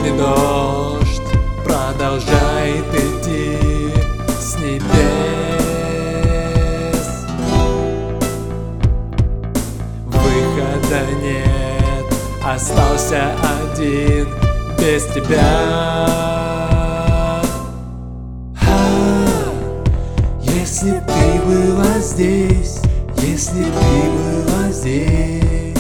Холодный дождь продолжает идти с небес. Выхода нет, остался один без тебя. Если б ты была здесь, если б ты была здесь.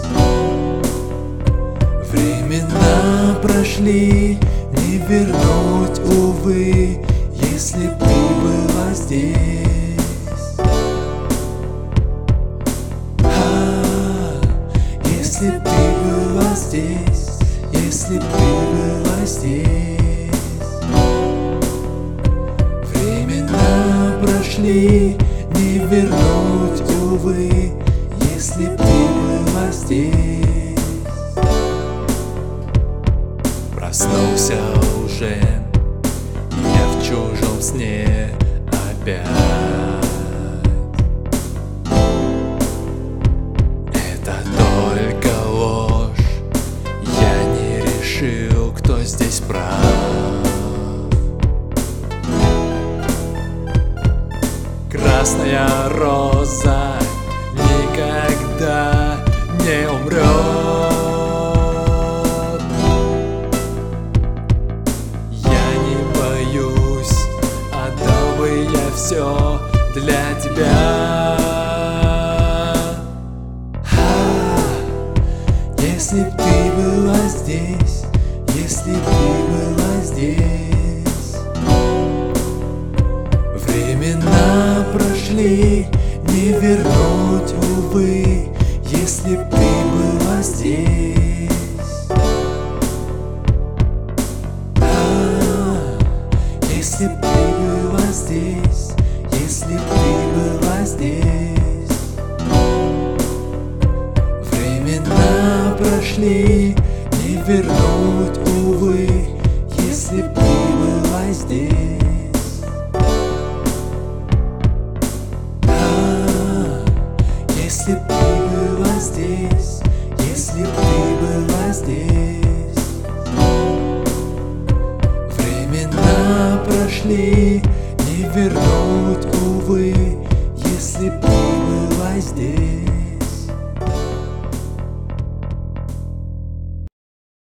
Времена прошли, не вернуть, увы, если б ты была здесь. Если б ты была здесь, если б ты была здесь. Времена прошли, не вернуть, увы, если б ты была здесь. Проснулся уже я в чужом сне опять. Это только ложь, я не решил, кто здесь прав. Красная роза никогда не умрет. Я не боюсь, отдал бы я все для тебя. Если б ты была здесь, если б ты была здесь. Времена прошли, не вернуть, увы, если б ты была здесь. Если б ты была здесь, если б ты была здесь. Времена прошли, не вернуть, увы, если б ты была здесь. Если б ты была здесь, если б ты была здесь. Времена прошли, не вернуть, увы.